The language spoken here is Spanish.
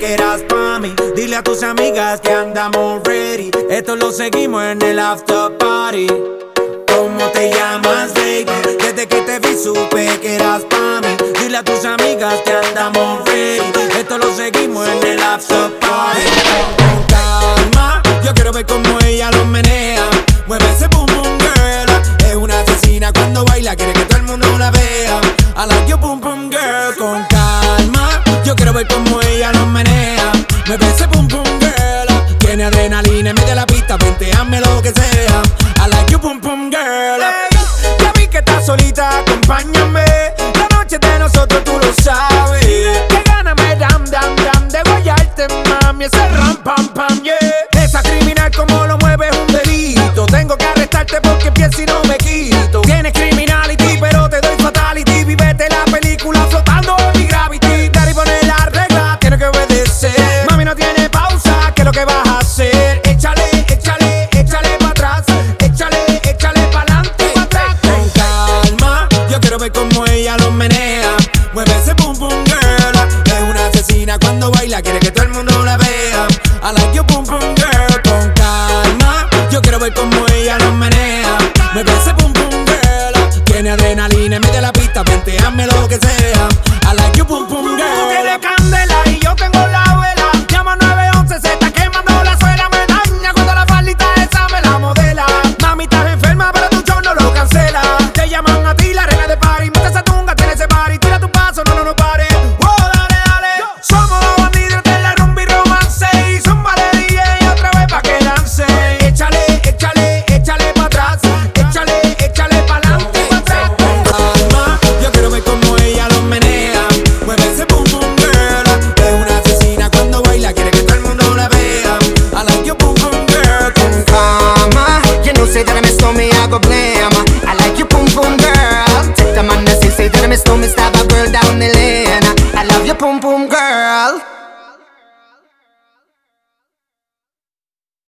que eras pa' mí. Dile a tus amigas que andamos ready. Esto lo seguimos en el after party. ¿Cómo te llamas, baby? Desde que te vi supe que eras pa' mí. Dile a tus amigas que andamos ready. Esto lo seguimos en el after party. Con calma, yo quiero ver cómo ella lo menea. Mueve ese boom boom girl. Es una asesina cuando baila, quiere que todo el mundo la vea. I like your boom boom girl. Con calma, yo quiero ver cómo ella lo menea. Mueve ese boom boom girl. Tiene adrenalina, mete la pista, vente, hazme lo que sea. I like your boom boom girl. Hey, ya vi que estás solita, acompáñame. La noche de nosotros tú lo sabes. Que gana me dam dam dam de guayarte, mami. Ese ram pam pam, yeah. Esa criminal como lo mueve es un delito. Tengo que arrestarte porque pienso y no me quito. Tienes criminality pero te doy fatality. Vivete la película flotando en mi gravity. Daddy pone la regla, tiene que obedecer. Mami no tiene pausa, ¿qué es lo que vas a hacer? Échale, échale, échale pa' atrás. Échale, échale pa'lante y pa' atrás. Con calma, yo quiero ver cómo ella lo menea. Mueve ese boom boom girl. Es una asesina cuando baila, quiere que todo el mundo la vea. I like your boom boom girl. Con calma, yo quiero ver cómo ella lo menea. Mueve ese boom boom girl. Tiene adrenalina, mete la pista, vente, hazme lo que sea. I like your boom boom girl. Tú tienes candela y yo tengo la vela. Llama 911, se está quemando la suela. Me daña cuando la faldita esa me la modela. Mami, estás enferma, pero tu show no lo cancela. Te llaman a ti la reina de party. Mete esa tunga, tiene ese party. Tira tu paso, no pare. Oh, dale, dale. Somos los bandidos de la rumba y romance. Y zumba de DJ otra vez pa' que dance. Échale, échale, échale pa' atrás. Échale, échale pa'lante y pa' atrás. Con calma, yo quiero ver cómo ella lo menea. Mueve ese boom boom girl. Es una asesina cuando baila, quiere que todo el mundo la vea. I like your boom boom girl. Con Calma, you know say that I miss me, I go blame. I like your pum pum girl. Take the man that say that I miss me, stab a girl down the lane. I love your pum pum